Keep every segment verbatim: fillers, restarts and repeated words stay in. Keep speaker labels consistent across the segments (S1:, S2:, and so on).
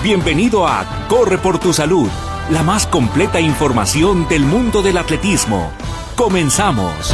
S1: Bienvenido a Corre por tu Salud, la más completa información del mundo del atletismo. Comenzamos.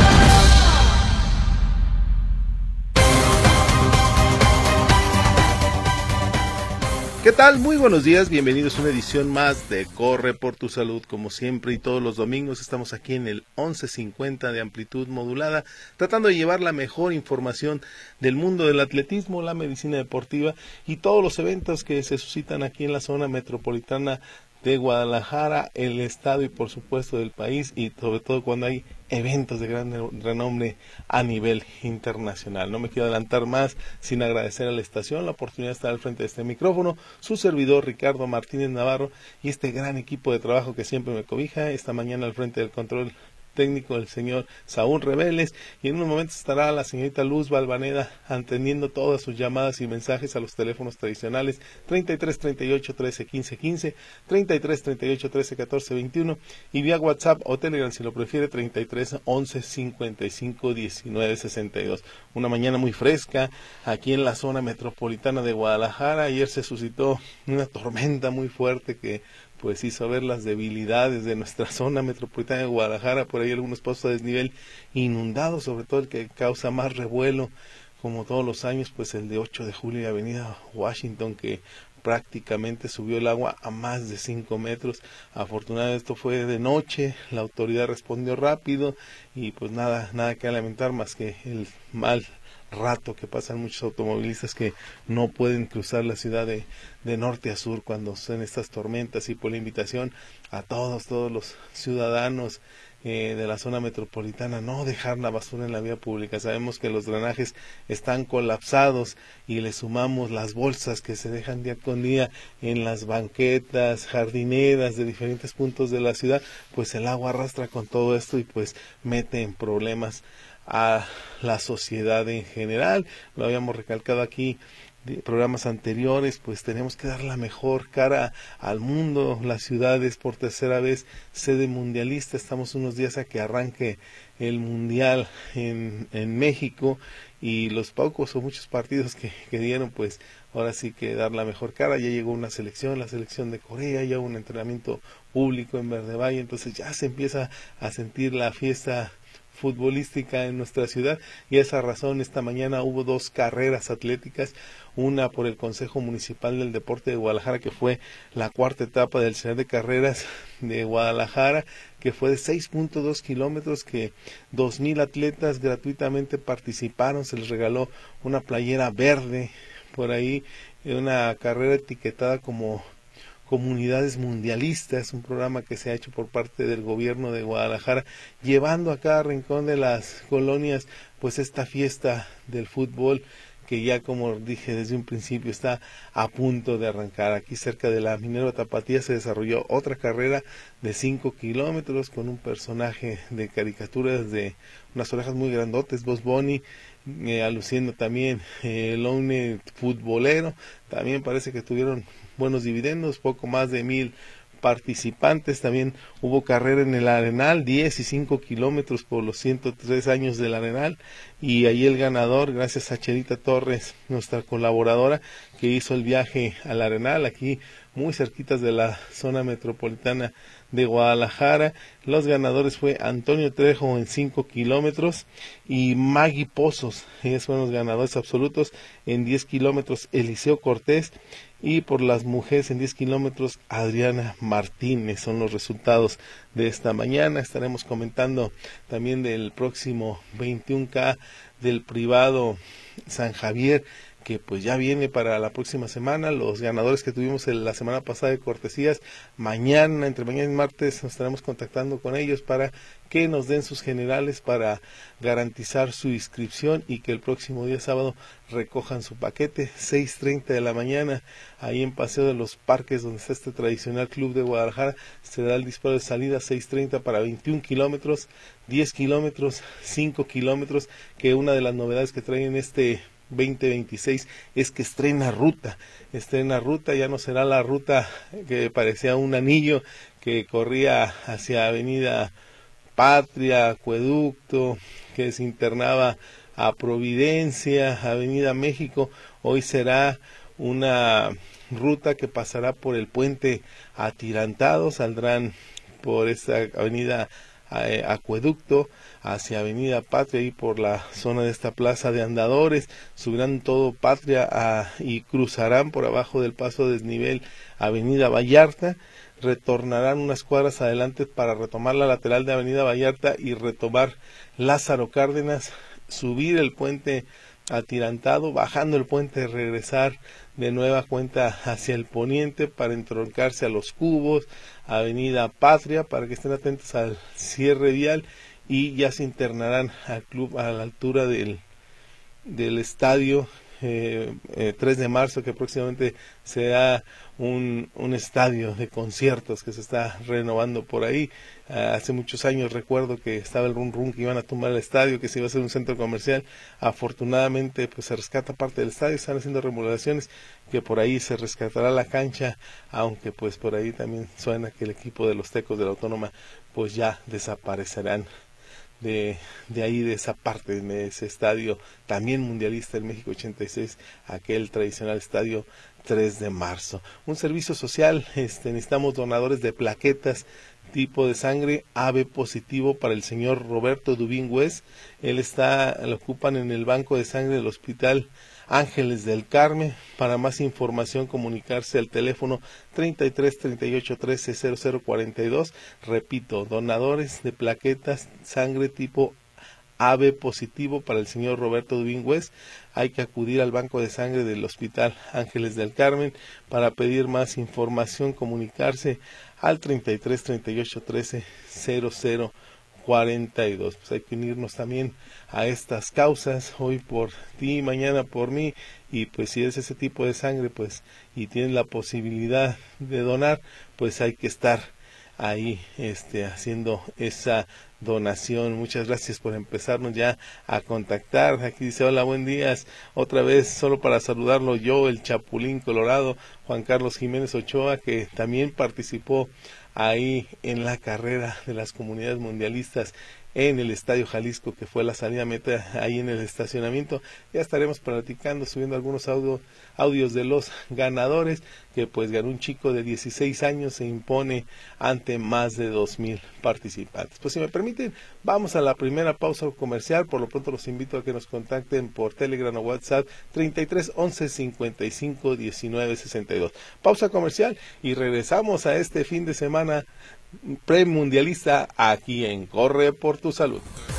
S2: ¿Qué tal? Muy buenos días, bienvenidos a una edición más de Corre por tu Salud. Como siempre y todos los domingos estamos aquí en el once cincuenta de amplitud modulada, tratando de llevar la mejor información del mundo del atletismo, la medicina deportiva y todos los eventos que se suscitan aquí en la zona metropolitana de Guadalajara, el estado y por supuesto del país, y sobre todo cuando hay eventos de gran renombre a nivel internacional. No me quiero adelantar más sin agradecer a la estación la oportunidad de estar al frente de este micrófono, su servidor Ricardo Martínez Navarro y este gran equipo de trabajo que siempre me cobija. Esta mañana al frente del control técnico el señor Saúl Reveles, y en unos momentos estará la señorita Luz Valvaneda atendiendo todas sus llamadas y mensajes a los teléfonos tradicionales treinta y tres, treinta y ocho, trece, quince, quince, treinta y tres, treinta y ocho, trece, catorce, veintiuno y vía WhatsApp o Telegram si lo prefiere treinta y tres, once, cincuenta y cinco, diecinueve, sesenta y dos. Una mañana muy fresca aquí en la zona metropolitana de Guadalajara. Ayer se suscitó una tormenta muy fuerte que pues hizo ver las debilidades de nuestra zona metropolitana de Guadalajara. Por ahí algunos pozos de desnivel inundados, sobre todo el que causa más revuelo, como todos los años, pues el de ocho de julio y Avenida Washington, que prácticamente subió el agua a más de cinco metros. Afortunadamente esto fue de noche, la autoridad respondió rápido y pues nada, nada que lamentar más que el mal rato que pasan muchos automovilistas que no pueden cruzar la ciudad de, de norte a sur cuando son estas tormentas. Y por la invitación a todos, todos los ciudadanos eh, de la zona metropolitana, no dejar la basura en la vía pública. Sabemos que los drenajes están colapsados y le sumamos las bolsas que se dejan día con día en las banquetas, jardineras de diferentes puntos de la ciudad, pues el agua arrastra con todo esto y pues mete en problemas a la sociedad en general. Lo habíamos recalcado aquí de programas anteriores, pues tenemos que dar la mejor cara al mundo. La ciudad es por tercera vez sede mundialista, estamos unos días a que arranque el mundial en, en México, y los pocos o muchos partidos que, que dieron, pues ahora sí que dar la mejor cara. Ya llegó una selección, la selección de Corea, ya hubo un entrenamiento público en Verde Valle, entonces ya se empieza a sentir la fiesta futbolística en nuestra ciudad, y esa razón esta mañana hubo dos carreras atléticas, una por el Consejo Municipal del Deporte de Guadalajara, que fue la cuarta etapa del Señor de Carreras de Guadalajara, que fue de seis punto dos kilómetros, que dos mil atletas gratuitamente participaron, se les regaló una playera verde por ahí, una carrera etiquetada como Comunidades Mundialistas, un programa que se ha hecho por parte del gobierno de Guadalajara, llevando a cada rincón de las colonias pues esta fiesta del fútbol, que ya, como dije desde un principio, está a punto de arrancar. Aquí cerca de la Minerva Tapatía se desarrolló otra carrera de cinco kilómetros con un personaje de caricaturas de unas orejas muy grandotes, Bugs Bunny, eh, aluciendo también eh, el ovni futbolero. También parece que tuvieron buenos dividendos, poco más de mil participantes. También hubo carrera en el Arenal, diez y cinco kilómetros por los ciento tres años del Arenal, y ahí el ganador, gracias a Cherita Torres, nuestra colaboradora, que hizo el viaje al Arenal, aquí muy cerquitas de la zona metropolitana de Guadalajara. Los ganadores fue Antonio Trejo en cinco kilómetros y Maggie Pozos, ellos fueron los ganadores absolutos. En diez kilómetros Eliseo Cortés, y por las mujeres en diez kilómetros Adriana Martínez. Son los resultados de esta mañana. Estaremos comentando también del próximo veintiuno K del privado San Javier, que pues ya viene para la próxima semana. Los ganadores que tuvimos el, la semana pasada de cortesías, mañana, entre mañana y martes, nos estaremos contactando con ellos para que nos den sus generales para garantizar su inscripción y que el próximo día sábado recojan su paquete. Seis treinta de la mañana, ahí en Paseo de los Parques, donde está este tradicional club de Guadalajara, se da el disparo de salida. Seis treinta para veintiún kilómetros, diez kilómetros, cinco kilómetros, que una de las novedades que traen este veinte veintiséis es que estrena ruta, estrena ruta, ya no será la ruta que parecía un anillo que corría hacia Avenida Patria, Acueducto, que se internaba a Providencia, Avenida México. Hoy será una ruta que pasará por el puente Atirantado, saldrán por esta avenida eh, Acueducto hacia Avenida Patria y por la zona de esta plaza de andadores, subirán todo Patria a, y cruzarán por abajo del paso desnivel Avenida Vallarta, retornarán unas cuadras adelante para retomar la lateral de Avenida Vallarta y retomar Lázaro Cárdenas, subir el puente Atirantado, bajando el puente, regresar de nueva cuenta hacia el poniente para entroncarse a Los Cubos, Avenida Patria, para que estén atentos al cierre vial, y ya se internarán al club a la altura del, del estadio eh, eh, tres de marzo, que próximamente será un, un estadio de conciertos que se está renovando por ahí. Uh, hace muchos años recuerdo que estaba el rum rum que iban a tumbar el estadio, que se iba a hacer un centro comercial. Afortunadamente pues se rescata parte del estadio, están haciendo remodelaciones, que por ahí se rescatará la cancha, aunque pues por ahí también suena que el equipo de los Tecos de la Autónoma pues ya desaparecerán de, de ahí, de esa parte, de ese estadio también mundialista, el México ochenta y seis, aquel tradicional estadio tres de marzo. Un servicio social, este, necesitamos donadores de plaquetas tipo de sangre A B positivo para el señor Roberto Dubín West. Él está, lo ocupan en el banco de sangre del Hospital Ángeles del Carmen. Para más información, comunicarse al teléfono treinta y tres, treinta y ocho, trece, cero cero cuarenta y dos. Repito, donadores de plaquetas sangre tipo A B positivo para el señor Roberto Dubín West. Hay que acudir al banco de sangre del Hospital Ángeles del Carmen. Para pedir más información, comunicarse al treinta y tres, treinta y ocho, trece, cero cero cuarenta y dos. Pues hay que unirnos también a estas causas, hoy por ti, mañana por mí, y pues si es ese tipo de sangre, pues, y tienes la posibilidad de donar, pues hay que estar ahí este haciendo esa donación. Muchas gracias por empezarnos ya a contactar. Aquí dice: hola, buen día, otra vez solo para saludarlo yo, el Chapulín Colorado, Juan Carlos Jiménez Ochoa, que también participó ahí en la carrera de las comunidades mundialistas en el Estadio Jalisco, que fue la salida meta ahí en el estacionamiento. Ya estaremos platicando, subiendo algunos audio, audios de los ganadores, que pues ganó un chico de dieciséis años, se impone ante más de dos mil participantes. Pues si me permiten, vamos a la primera pausa comercial. Por lo pronto los invito a que nos contacten por Telegram o WhatsApp treinta y tres, once, cincuenta y cinco, diecinueve, sesenta y dos. Pausa comercial y regresamos a este fin de semana premundialista aquí en Corre por tu Salud.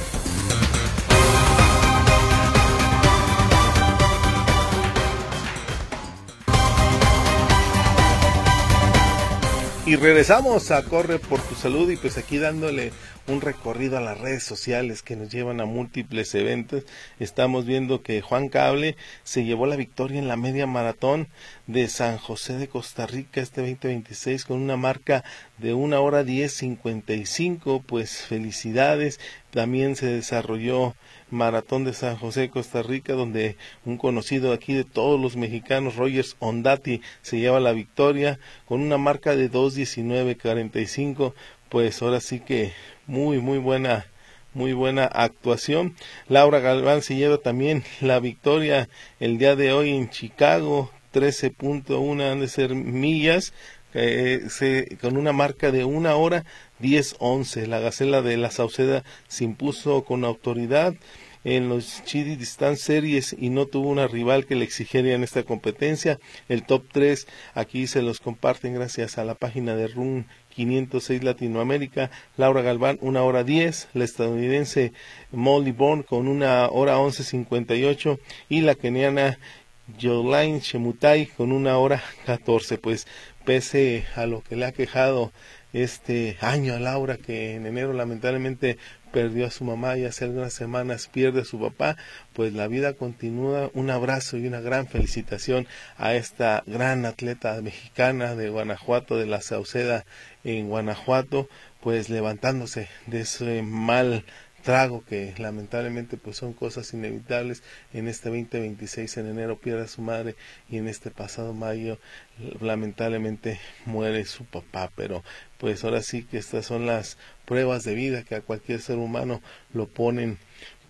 S2: Y regresamos a Corre por tu Salud, y pues aquí dándole un recorrido a las redes sociales que nos llevan a múltiples eventos. Estamos viendo que Juan Cable se llevó la victoria en la media maratón de San José de Costa Rica este veinte veintiséis con una marca de una hora diez cincuenta y cinco. Pues felicidades. También se desarrolló Maratón de San José de Costa Rica, donde un conocido aquí de todos los mexicanos, Rogers Ondati, se lleva la victoria con una marca de dos diecinueve cuarenta y cinco. Pues ahora sí que muy muy buena muy buena actuación. Laura Galván se lleva también la victoria el día de hoy en Chicago, trece punto uno han de ser millas, eh, se, con una marca de una hora diez once. La Gacela de la Sauceda se impuso con autoridad en los Chidi Distance Series y no tuvo una rival que le exigiera en esta competencia. El top tres aquí se los comparten gracias a la página de Run quinientos seis Latinoamérica. Laura Galván una hora diez, la estadounidense Molly Bourne con una hora once cincuenta y ocho y la keniana Jolaine Chemutai con una hora catorce. Pues pese a lo que le ha quejado este año a Laura, que en enero lamentablemente perdió a su mamá y hace algunas semanas pierde a su papá, pues la vida continúa. Un abrazo y una gran felicitación a esta gran atleta mexicana de Guanajuato, de la Sauceda en Guanajuato, pues levantándose de ese mal trago que lamentablemente pues son cosas inevitables. En este veinte veintiséis en enero pierde a su madre y en este pasado mayo lamentablemente muere su papá. Pero pues ahora sí que estas son las pruebas de vida que a cualquier ser humano lo ponen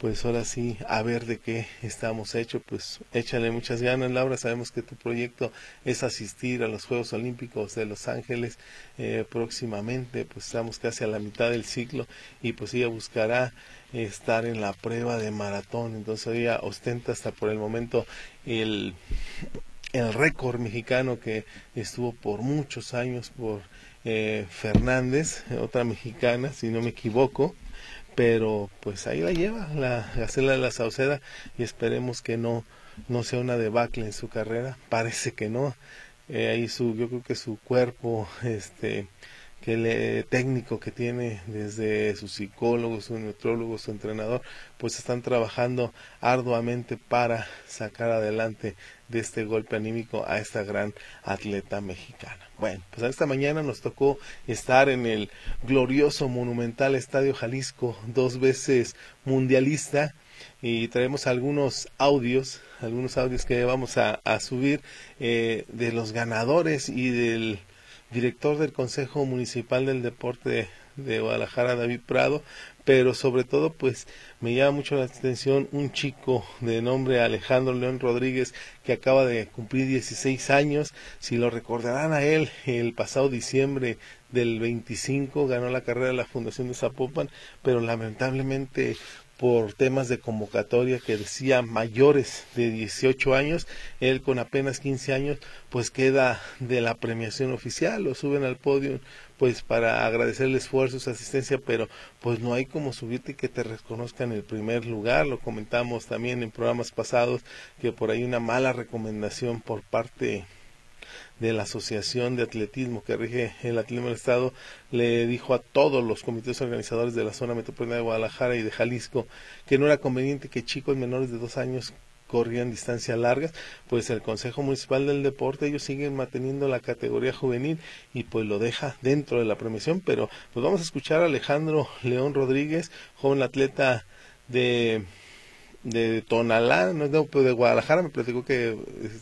S2: pues ahora sí, a ver de qué estamos hechos. Pues échale muchas ganas, Laura. Sabemos que tu proyecto es asistir a los Juegos Olímpicos de Los Ángeles eh, próximamente, pues estamos casi a la mitad del ciclo y pues ella buscará estar en la prueba de maratón. Entonces ella ostenta hasta por el momento el, el récord mexicano que estuvo por muchos años por eh, Fernández, otra mexicana, si no me equivoco. Pero pues ahí la lleva la Gacela de la Sauceda y esperemos que no no sea una debacle en su carrera. Parece que no. Eh, ahí su yo creo que su cuerpo este que le técnico que tiene, desde su psicólogo, su nutriólogo, su entrenador, pues están trabajando arduamente para sacar adelante de este golpe anímico a esta gran atleta mexicana. Bueno, pues esta mañana nos tocó estar en el glorioso, monumental Estadio Jalisco, dos veces mundialista, y traemos algunos audios, algunos audios que vamos a, a subir eh, de los ganadores y del director del Consejo Municipal del Deporte de, de Guadalajara, David Prado, pero sobre todo pues me llama mucho la atención un chico de nombre Alejandro León Rodríguez, que acaba de cumplir dieciséis años. Si lo recordarán a él, el pasado diciembre del veinticinco ganó la carrera de la Fundación de Zapopan, pero lamentablemente por temas de convocatoria que decía mayores de dieciocho años, él con apenas quince años pues queda de la premiación oficial. Lo suben al podio pues para agradecer el esfuerzo, su asistencia, pero pues no hay como subirte y que te reconozcan el primer lugar. Lo comentamos también en programas pasados, que por ahí una mala recomendación por parte de la Asociación de Atletismo que rige el atletismo del Estado le dijo a todos los comités organizadores de la zona metropolitana de Guadalajara y de Jalisco que no era conveniente que chicos menores de dos años corrían distancias largas. Pues el Consejo Municipal del Deporte, ellos siguen manteniendo la categoría juvenil y pues lo deja dentro de la premiación. Pero pues vamos a escuchar a Alejandro León Rodríguez, joven atleta de de Tonalá, no es de, de Guadalajara. Me platicó que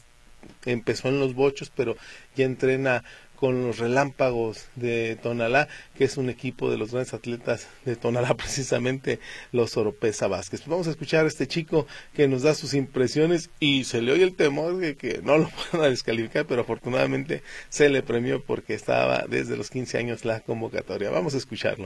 S2: empezó en los Bochos, pero ya entrena con los Relámpagos de Tonalá, que es un equipo de los grandes atletas de Tonalá, precisamente los Oropesa Vázquez. Pues vamos a escuchar a este chico que nos da sus impresiones y se le oye el temor de que no lo puedan descalificar, pero afortunadamente se le premió porque estaba desde los quince años la convocatoria. Vamos a escucharlo.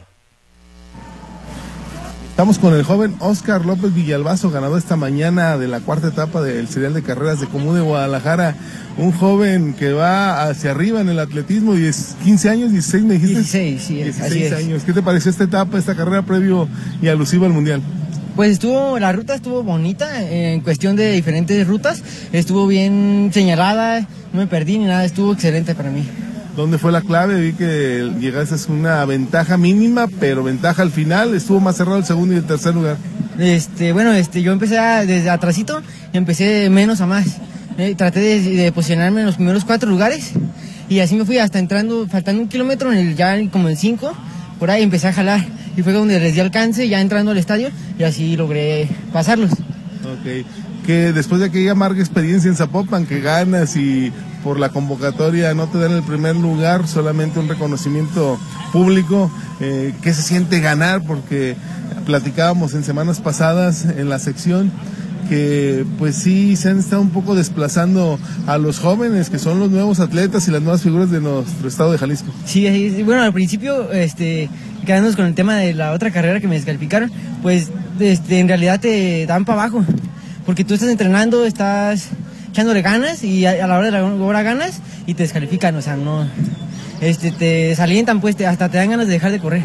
S2: Estamos con el joven Óscar López Villalbazo, ganador esta mañana de la cuarta etapa del serial de carreras de Común de Guadalajara. Un joven que va hacia arriba en el atletismo, quince años, dieciséis me dijiste.
S3: dieciséis, sí,
S2: dieciséis
S3: así
S2: años.
S3: es.
S2: ¿Qué te pareció esta etapa, esta carrera previo y alusiva al Mundial?
S3: Pues estuvo, la ruta estuvo bonita, en cuestión de diferentes rutas, estuvo bien señalada, no me perdí ni nada, estuvo excelente para mí.
S2: ¿Dónde fue la clave? Vi que llegaste a una ventaja mínima, pero ventaja al final. Estuvo más cerrado el segundo y el tercer lugar.
S3: Este, bueno, este, yo empecé a, desde atrasito, empecé de menos a más. Eh, traté de, de posicionarme en los primeros cuatro lugares y así me fui hasta entrando, faltando un kilómetro, en el, ya como en cinco, por ahí empecé a jalar y fue donde les di alcance, ya entrando al estadio, y así logré pasarlos.
S2: Ok, que después de aquella amarga experiencia en Zapopan, que ganas y por la convocatoria no te dan el primer lugar, solamente un reconocimiento público, eh, ¿qué se siente ganar? Porque platicábamos en semanas pasadas en la sección que pues sí se han estado un poco desplazando a los jóvenes, que son los nuevos atletas y las nuevas figuras de nuestro estado de Jalisco.
S3: Sí, bueno, al principio, este, quedándonos con el tema de la otra carrera que me descalificaron, pues este, en realidad te dan para abajo, porque tú estás entrenando, estás echándole ganas y a, a la hora de la hora ganas y te descalifican, o sea, no, este, te desalientan, pues te, hasta te dan ganas de dejar de correr.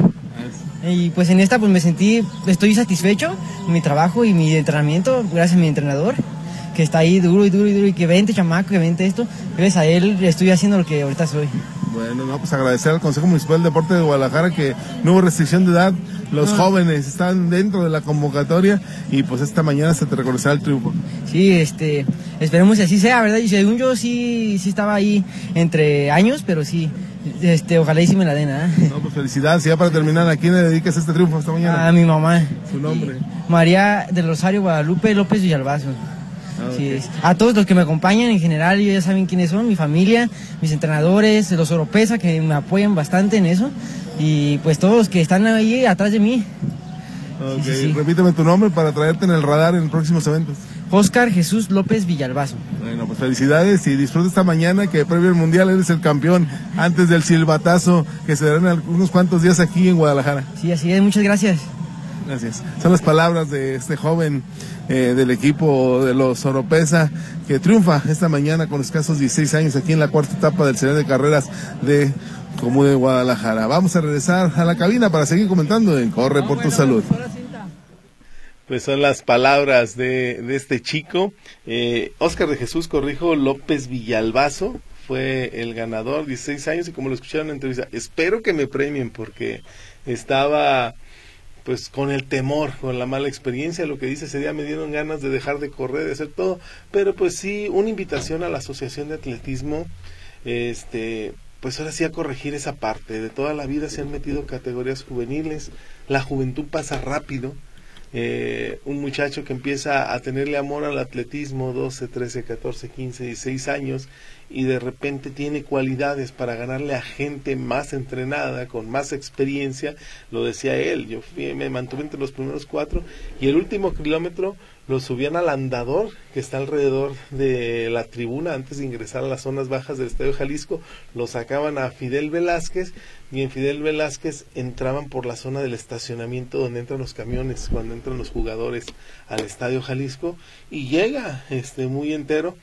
S3: Y pues en esta pues me sentí, estoy satisfecho con mi trabajo y mi entrenamiento, gracias a mi entrenador, que está ahí duro y duro y duro, y que vente chamaco, que vente esto, gracias a él estoy haciendo lo que ahorita soy. Bueno,
S2: no, pues agradecer al Consejo Municipal de Deporte de Guadalajara que no hubo restricción de edad, los no. jóvenes están dentro de la convocatoria y pues esta mañana se te reconocerá el triunfo.
S3: Sí, este, esperemos que así sea, ¿verdad? Y según yo sí, sí estaba ahí entre años, pero sí, este, ojalá y sí me la den, ¿eh?
S2: No, pues felicidades. Y ya para terminar, ¿a quién le dedicas este triunfo esta mañana?
S3: A mi mamá.
S2: ¿Su nombre?
S3: María del Rosario Guadalupe López Villalbazo. Ah, okay. Sí, a todos los que me acompañan en general, ellos ya saben quiénes son, mi familia, mis entrenadores, los Oropesa que me apoyan bastante en eso, y pues todos los que están ahí atrás de mí.
S4: Okay.
S3: Sí, sí, sí.
S4: Repíteme tu nombre para traerte en el radar en próximos eventos.
S3: Oscar Jesús López Villalbazo.
S4: Bueno, pues felicidades y disfruta esta mañana que previo al Mundial eres el campeón antes del silbatazo que se dará en unos cuantos días aquí en Guadalajara.
S3: Sí, así es, muchas gracias.
S4: Gracias. Son las palabras de este joven eh, del equipo de los Oropesa que triunfa esta mañana con escasos dieciséis años aquí en la cuarta etapa del Serial de Carreras de Común de Guadalajara. Vamos a regresar a la cabina para seguir comentando en Corre por tu Salud.
S2: Pues son las palabras de, de este chico, eh, Óscar de Jesús, corrijo, López Villalbazo, fue el ganador, dieciséis años, y como lo escucharon en la entrevista, espero que me premien porque estaba pues con el temor, con la mala experiencia. Lo que dice ese día, me dieron ganas de dejar de correr, de hacer todo, pero pues sí, una invitación a la Asociación de Atletismo, este... pues ahora sí a corregir esa parte. De toda la vida se han metido categorías juveniles, la juventud pasa rápido. Eh, un muchacho que empieza a tenerle amor al atletismo, doce, trece, catorce, quince, dieciséis años, y de repente tiene cualidades para ganarle a gente más entrenada, con más experiencia. Lo decía él, yo fui, me mantuve entre los primeros cuatro, y el último kilómetro lo subían al andador que está alrededor de la tribuna antes de ingresar a las zonas bajas del Estadio Jalisco, lo sacaban a Fidel Velázquez, y en Fidel Velázquez entraban por la zona del estacionamiento donde entran los camiones, cuando entran los jugadores al Estadio Jalisco, y llega este muy entero.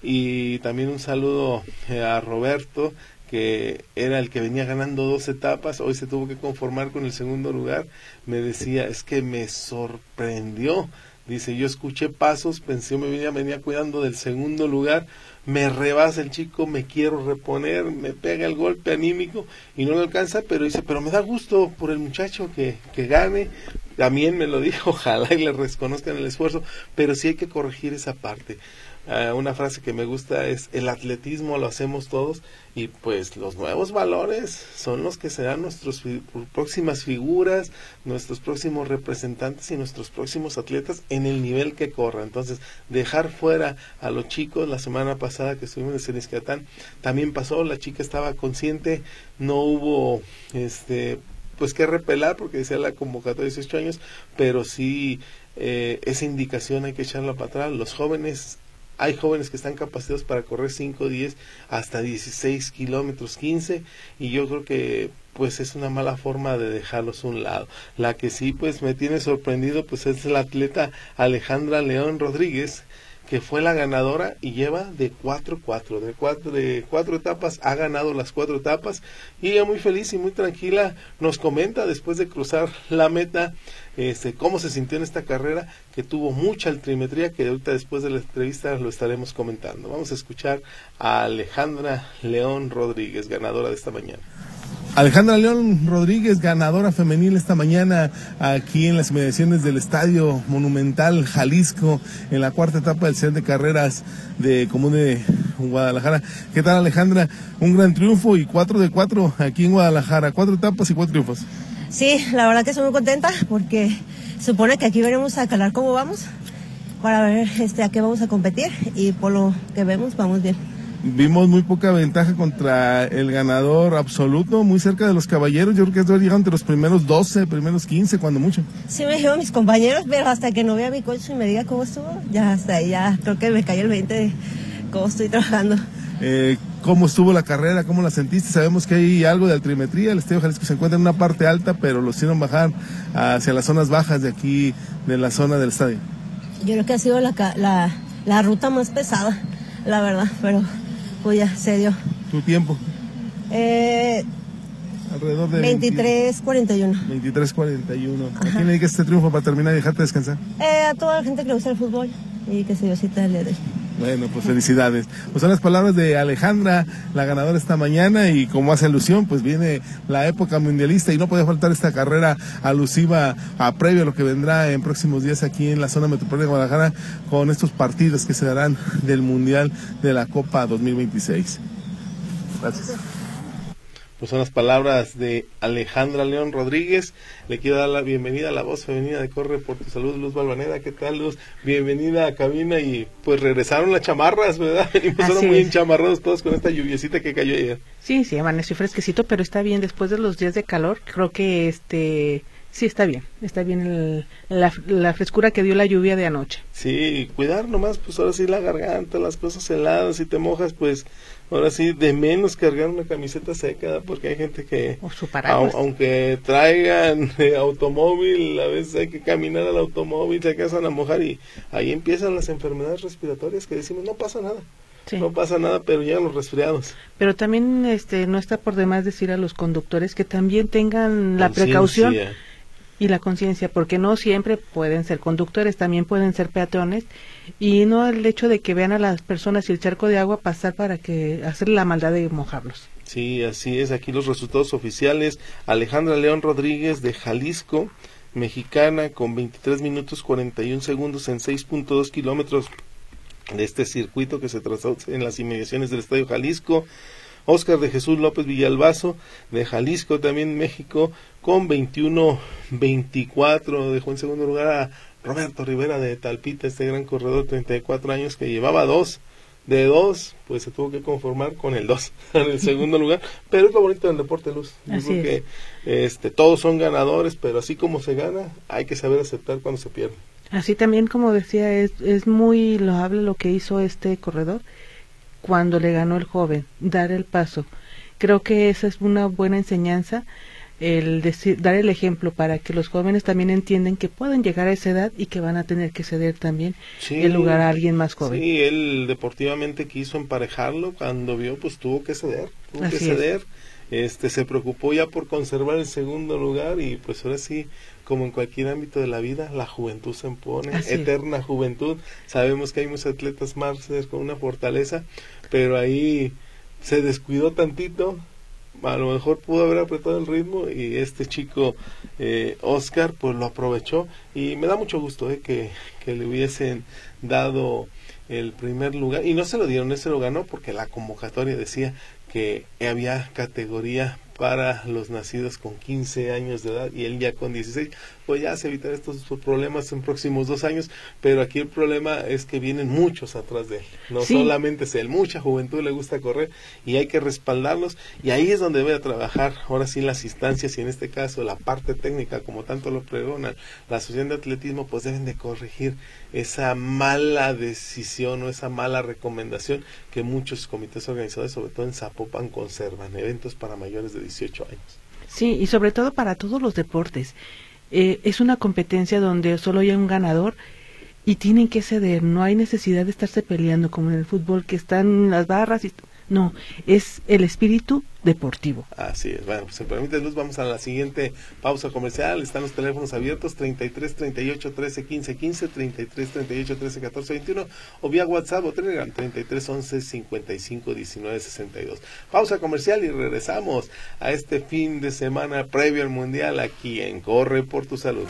S2: Y también un saludo eh, a Roberto, que era el que venía ganando dos etapas, hoy se tuvo que conformar con el segundo lugar. Me decía, es que me sorprendió. Dice, yo escuché pasos, pensé, me venía, venía cuidando del segundo lugar, me rebasa el chico, me quiero reponer, me pega el golpe anímico y no le alcanza, pero dice, pero me da gusto por el muchacho que, que gane. También me lo dijo, ojalá y le reconozcan el esfuerzo, pero sí hay que corregir esa parte. Uh, una frase que me gusta es, el atletismo lo hacemos todos, y pues los nuevos valores son los que serán nuestras fi- próximas figuras, nuestros próximos representantes y nuestros próximos atletas en el nivel que corra. Entonces, dejar fuera a los chicos, la semana pasada que estuvimos en Ceniscatán, también pasó, la chica estaba consciente, no hubo este pues que repelar porque decía la convocatoria de dieciocho años, pero sí eh, esa indicación hay que echarla para atrás. Los jóvenes, hay jóvenes que están capacitados para correr cinco, diez, hasta dieciséis kilómetros, quince, y yo creo que pues es una mala forma de dejarlos a un lado. La que sí pues me tiene sorprendido pues es la atleta Alejandra León Rodríguez, que fue la ganadora y lleva de cuatro cuatro, de cuatro, de cuatro etapas, ha ganado las cuatro etapas, y ella muy feliz y muy tranquila nos comenta después de cruzar la meta, este, cómo se sintió en esta carrera, que tuvo mucha altimetría, que ahorita después de la entrevista lo estaremos comentando. Vamos a escuchar a Alejandra León Rodríguez, ganadora de esta mañana.
S4: Alejandra León Rodríguez, ganadora femenil esta mañana aquí en las inmediaciones del Estadio Monumental Jalisco, en la cuarta etapa del Serial de Carreras de Común de Guadalajara. ¿Qué tal, Alejandra? Un gran triunfo y cuatro de cuatro aquí en Guadalajara, cuatro etapas y cuatro triunfos.
S5: Sí, la verdad que estoy muy contenta porque se supone que aquí venimos a calar cómo vamos para ver este a qué vamos a competir, y por lo que vemos vamos bien.
S4: Vimos muy poca ventaja contra el ganador absoluto, muy cerca de los caballeros. Yo creo que es llegado entre los primeros doce, primeros quince, cuando mucho.
S5: Sí me dijeron mis compañeros, pero hasta que no vea mi coche y me diga cómo estuvo, ya hasta ahí ya creo que me cayó el veinte de cómo estoy trabajando.
S4: Eh, ¿Cómo estuvo la carrera? ¿Cómo la sentiste? Sabemos que hay algo de altimetría. El Estadio Jalisco se encuentra en una parte alta, pero lo hicieron bajar hacia las zonas bajas de aquí, de la zona del estadio.
S5: Yo creo que ha sido la, la, la ruta más pesada, la verdad, pero pues ya se dio.
S4: ¿Tu tiempo?
S5: Eh,
S4: Alrededor de
S5: veintitrés cuarenta y uno.
S4: veintitrés cuarenta y uno. ¿A quién le dedicas este triunfo para terminar y dejarte descansar?
S5: Eh, a toda la gente que le gusta el fútbol y que se dio cita el día de hoy.
S4: Bueno, pues felicidades. Pues son las palabras de Alejandra, la ganadora esta mañana, y como hace alusión, pues viene la época mundialista y no puede faltar esta carrera alusiva a previo a lo que vendrá en próximos días aquí en la zona metropolitana de Guadalajara con estos partidos que se darán del Mundial de la Copa dos mil veintiséis. Gracias.
S2: Pues son las palabras de Alejandra León Rodríguez. Le quiero dar la bienvenida a la voz femenina de Corre por tu Salud, Luz Balvanera. ¿Qué tal, Luz? Bienvenida a cabina. Y pues regresaron las chamarras, ¿verdad? Venimos ahora muy enchamarrados todos con esta lluviecita que cayó ayer.
S6: Sí, sí, amaneció fresquecito, pero está bien después de los días de calor. Creo que este Sí, está bien, está bien el, la, la frescura que dio la lluvia de anoche.
S2: Sí, cuidar nomás, pues ahora sí la garganta, las cosas heladas, si te mojas, pues ahora sí de menos cargar una camiseta seca, porque hay gente que,
S6: o su paraguas,
S2: a, aunque traigan eh, automóvil, a veces hay que caminar al automóvil, se alcanzan a mojar y ahí empiezan las enfermedades respiratorias que decimos, no pasa nada. Sí. No pasa nada, pero llegan los resfriados.
S6: Pero también este no está por demás decir a los conductores que también tengan la precaución y la conciencia, porque no siempre pueden ser conductores, también pueden ser peatones, y no el hecho de que vean a las personas y el charco de agua pasar para que hacer la maldad de mojarlos.
S2: Sí, así es. Aquí los resultados oficiales: Alejandra León Rodríguez de Jalisco, mexicana, con veintitrés minutos cuarenta y un segundos en seis punto dos kilómetros de este circuito que se trazó en las inmediaciones del Estadio Jalisco. Óscar de Jesús López Villalbazo de Jalisco, también México, con veintiuno veinticuatro. Dejó en segundo lugar a Roberto Rivera de Talpita, este gran corredor de treinta y cuatro años que llevaba dos, de dos, pues se tuvo que conformar con el dos en el segundo lugar, pero es lo bonito del deporte, Luz. Yo
S6: así
S2: creo
S6: es.
S2: que este, todos son ganadores, pero así como se gana, hay que saber aceptar cuando se pierde.
S6: Así también, como decía, es, es muy loable lo que hizo este corredor cuando le ganó el joven, dar el paso. Creo que esa es una buena enseñanza, el decir, dar el ejemplo para que los jóvenes también entiendan que pueden llegar a esa edad y que van a tener que ceder también sí, el lugar a alguien más joven.
S2: Sí, él deportivamente quiso emparejarlo, cuando vio pues tuvo que ceder, tuvo
S6: Así
S2: que ceder.
S6: Es.
S2: Este, se preocupó ya por conservar el segundo lugar y pues ahora sí, como en cualquier ámbito de la vida, la juventud se impone,
S6: Así
S2: eterna
S6: es.
S2: Juventud. Sabemos que hay muchos atletas mártires con una fortaleza, pero ahí se descuidó tantito, a lo mejor pudo haber apretado el ritmo y este chico eh, Óscar pues lo aprovechó y me da mucho gusto eh, que, que le hubiesen dado el primer lugar y no se lo dieron, ese lo ganó porque la convocatoria decía que había categoría para los nacidos con quince años de edad y él ya con dieciséis, pues ya se evitar estos problemas en próximos dos años, pero aquí el problema es que vienen muchos atrás de él, no
S6: sí.
S2: solamente es él, mucha juventud le gusta correr y hay que respaldarlos y ahí es donde debe trabajar, ahora sí las instancias y en este caso la parte técnica, como tanto lo pregonan la Asociación de Atletismo, pues deben de corregir esa mala decisión o esa mala recomendación que muchos comités organizadores, sobre todo en Zapopan, conservan, eventos para mayores de dieciocho años.
S6: Sí, y sobre todo para todos los deportes. Eh, es una competencia donde solo hay un ganador y tienen que ceder, no hay necesidad de estarse peleando como en el fútbol que están las barras y no, es el espíritu deportivo.
S2: Así es. Bueno, pues si me permite, Luz, vamos a la siguiente pausa comercial. Están los teléfonos abiertos treinta y tres, treinta y ocho, trece, quince, quince, treinta y tres, treinta y ocho, trece, catorce, veintiuno o vía WhatsApp o Telegram treinta y tres, once, cincuenta y cinco, diecinueve, sesenta y dos. Pausa comercial y regresamos a este fin de semana previo al Mundial aquí en Corre por tu Salud.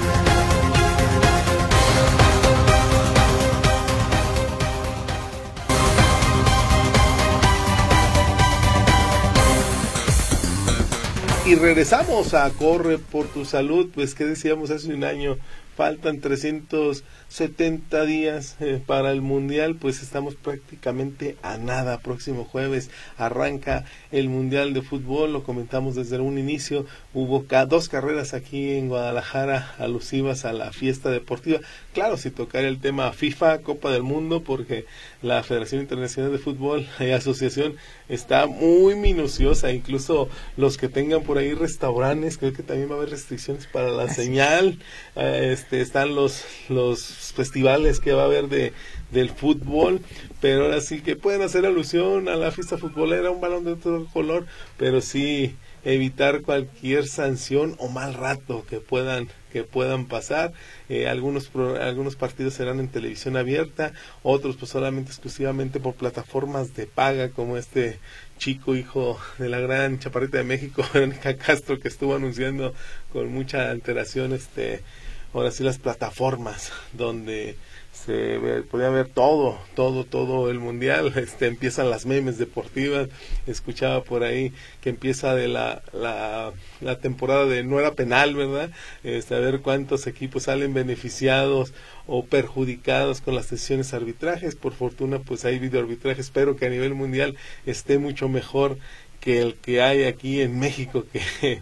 S2: Y regresamos a Corre por tu Salud, pues que decíamos hace un año, faltan trescientos setenta días eh, para el Mundial, pues estamos prácticamente a nada. Próximo jueves arranca el Mundial de Fútbol, lo comentamos desde un inicio, hubo ca- dos carreras aquí en Guadalajara alusivas a la fiesta deportiva, claro, si tocar el tema FIFA, Copa del Mundo, porque la Federación Internacional de Fútbol y Asociación está muy minuciosa, incluso los que tengan por ahí restaurantes, creo que también va a haber restricciones para la Así señal, eh, este, están los, los festivales que va a haber de del fútbol, pero ahora sí que pueden hacer alusión a la fiesta futbolera, un balón de otro color, pero sí evitar cualquier sanción o mal rato que puedan que puedan pasar. Eh, algunos pro, algunos partidos serán en televisión abierta, otros pues solamente exclusivamente por plataformas de paga, como este chico hijo de la gran chaparrita de México, Verónica Castro, que estuvo anunciando con mucha alteración este ahora sí las plataformas donde se ve, podía ver todo, todo, todo el mundial. Este, empiezan las memes deportivas, escuchaba por ahí que empieza de la, la, la temporada de no era penal, ¿verdad? Este, a ver cuántos equipos salen beneficiados o perjudicados con las sesiones arbitrajes. Por fortuna, pues hay videoarbitraje, espero que a nivel mundial esté mucho mejor que el que hay aquí en México, que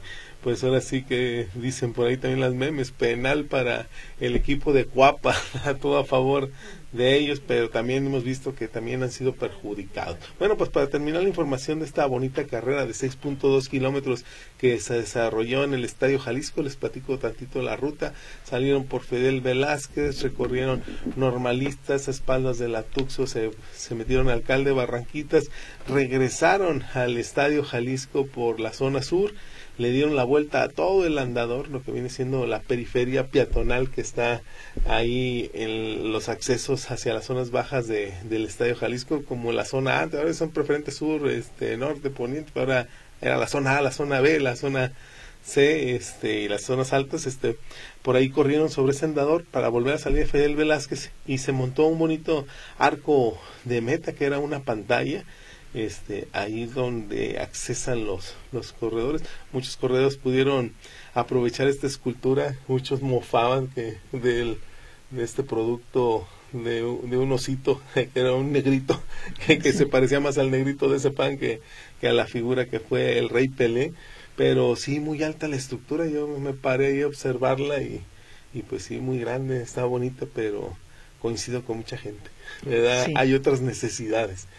S2: pues ahora sí que dicen por ahí también las memes, penal para el equipo de Cuapa, a todo a favor de ellos, pero también hemos visto que también han sido perjudicados. Bueno, pues para terminar la información de esta bonita carrera de seis punto dos kilómetros que se desarrolló en el Estadio Jalisco, les platico tantito la ruta. Salieron por Fidel Velázquez, recorrieron normalistas a espaldas de la Tuxo, se, se metieron al Alcalde Barranquitas, regresaron al Estadio Jalisco por la zona sur, le dieron la vuelta a todo el andador, lo que viene siendo la periferia peatonal que está ahí en los accesos hacia las zonas bajas de, del Estadio Jalisco, como la zona A, ahora son preferentes sur, este, norte, poniente, pero ahora era la zona A, la zona B, la zona C, este, y las zonas altas, este, por ahí corrieron sobre ese andador para volver a salir de Fidel Velázquez y se montó un bonito arco de meta que era una pantalla. Este, ahí donde accesan los, los corredores. Muchos corredores pudieron aprovechar esta escultura, muchos mofaban que del, de este producto de, de un osito, que era un negrito, que, que se parecía más al negrito de ese pan que, que a la figura que fue el Rey Pelé, pero sí muy alta la estructura, yo me paré ahí a observarla y, y pues sí, muy grande, está bonita, pero coincido con mucha gente, ¿verdad? Sí. Hay otras necesidades.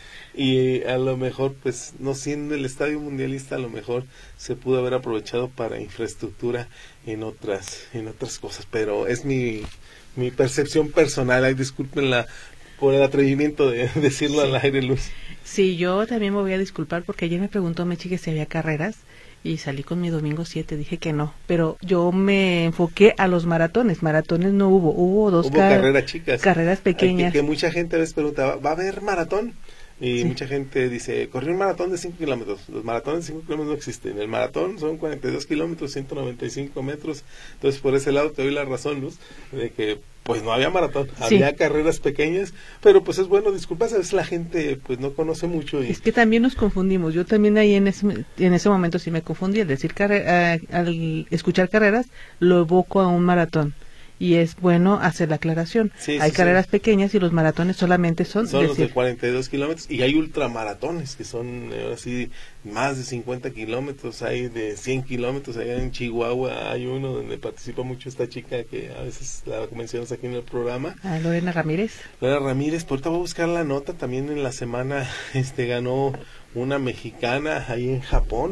S2: Y a lo mejor, pues, no siendo el estadio mundialista, a lo mejor se pudo haber aprovechado para infraestructura en otras en otras cosas, pero es mi, mi percepción personal. Ay, discúlpenla por el atrevimiento de decirlo sí. al aire, Luz.
S6: Sí, yo también me voy a disculpar porque ayer me preguntó Mechi que si había carreras y salí con mi domingo siete, dije que no, pero yo me enfoqué a los maratones, maratones no hubo, hubo dos
S2: hubo car- carreras chicas,
S6: carreras pequeñas.
S2: Que, que mucha gente a veces preguntaba, ¿va a haber maratón? Y sí. mucha gente dice, corrí un maratón de cinco kilómetros. Los maratones de cinco kilómetros no existen. El maratón son cuarenta y dos kilómetros, ciento noventa y cinco metros. Entonces, por ese lado te doy la razón, Luz, de que pues no había maratón. Sí. Había carreras pequeñas, pero pues es bueno, disculpas, a veces la gente pues no conoce mucho. Y...
S6: Es que también nos confundimos. Yo también ahí en ese, en ese momento sí me confundí. Al decir carre- al escuchar carreras, lo evoco a un maratón. Y es bueno hacer la aclaración. Sí, hay sí, carreras sí. pequeñas y los maratones solamente son...
S2: Son decir, los de cuarenta y dos kilómetros y hay ultramaratones que son así más de cincuenta kilómetros, hay de cien kilómetros, allá en Chihuahua hay uno donde participa mucho esta chica que a veces la mencionas aquí en el programa.
S6: Ah, Lorena Ramírez.
S2: Lorena Ramírez, por ahorita voy a buscar la nota, también en la semana este ganó una mexicana ahí en Japón,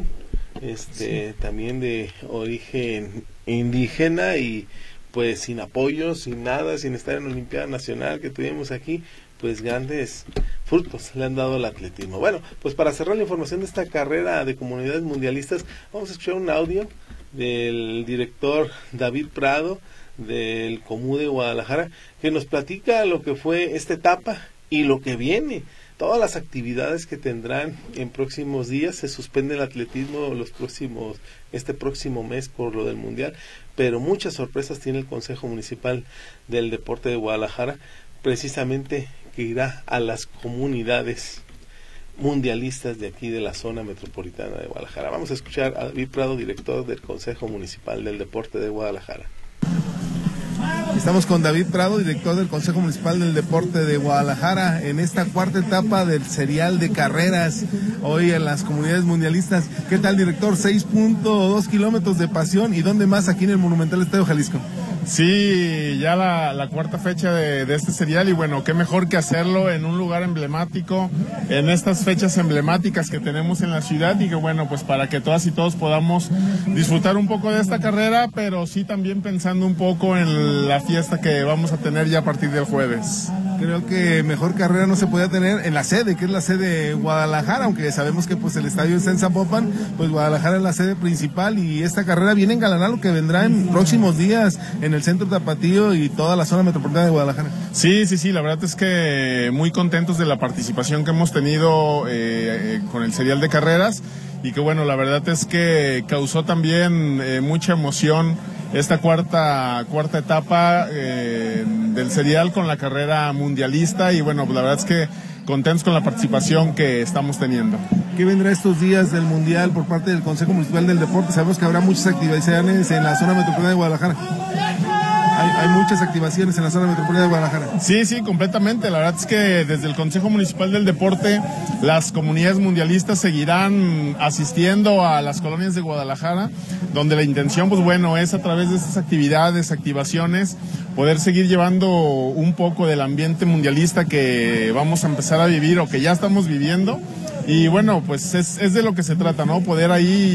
S2: este sí. también de origen indígena y... pues sin apoyo, sin nada, sin estar en la Olimpiada Nacional que tuvimos aquí, pues grandes frutos le han dado al atletismo. Bueno, pues para cerrar la información de esta carrera de comunidades mundialistas, vamos a escuchar un audio del director David Prado del Comú de Guadalajara, que nos platica lo que fue esta etapa y lo que viene. Todas las actividades que tendrán en próximos días. Se suspende el atletismo los próximos este próximo mes por lo del mundial, pero muchas sorpresas tiene el Consejo Municipal del Deporte de Guadalajara, precisamente que irá a las comunidades mundialistas de aquí de la zona metropolitana de Guadalajara. Vamos a escuchar a David Prado, director del Consejo Municipal del Deporte de Guadalajara.
S4: Estamos con David Prado, director del Consejo Municipal del Deporte de Guadalajara, en esta cuarta etapa del serial de carreras, hoy en las comunidades mundialistas. ¿Qué tal, director? seis punto dos kilómetros de pasión, ¿y dónde más? Aquí en el Monumental Estadio Jalisco.
S7: Sí, ya la, la cuarta fecha de, de este serial, y bueno, qué mejor que hacerlo en un lugar emblemático, en estas fechas emblemáticas que tenemos en la ciudad, y que bueno, pues para que todas y todos podamos disfrutar un poco de esta carrera, pero sí también pensando un poco en la fiesta que vamos a tener ya a partir del jueves.
S4: Creo que mejor carrera no se podía tener en la sede, que es la sede de Guadalajara, aunque sabemos que pues el estadio está en Zapopan, pues Guadalajara es la sede principal, y esta carrera viene a engalanar lo que vendrá en próximos días en el centro Tapatío y toda la zona metropolitana de Guadalajara.
S7: Sí, sí, sí, la verdad es que muy contentos de la participación que hemos tenido eh, eh, con el serial de carreras, y que bueno, la verdad es que causó también eh, mucha emoción esta cuarta cuarta etapa eh, del serial con la carrera mundialista, y bueno, la verdad es que contentos con la participación que estamos teniendo.
S4: ¿Qué vendrá estos días del mundial por parte del Consejo Municipal del Deporte? Sabemos que habrá muchas actividades en la zona metropolitana de Guadalajara. hay, hay muchas activaciones en la zona metropolitana de Guadalajara.
S7: Sí, sí, completamente. La verdad es que desde el Consejo Municipal del Deporte, las comunidades mundialistas seguirán asistiendo a las colonias de Guadalajara, donde la intención, pues bueno, es a través de estas actividades, activaciones, poder seguir llevando un poco del ambiente mundialista que vamos a empezar a vivir o que ya estamos viviendo. Y bueno, pues es, es de lo que se trata, ¿no? Poder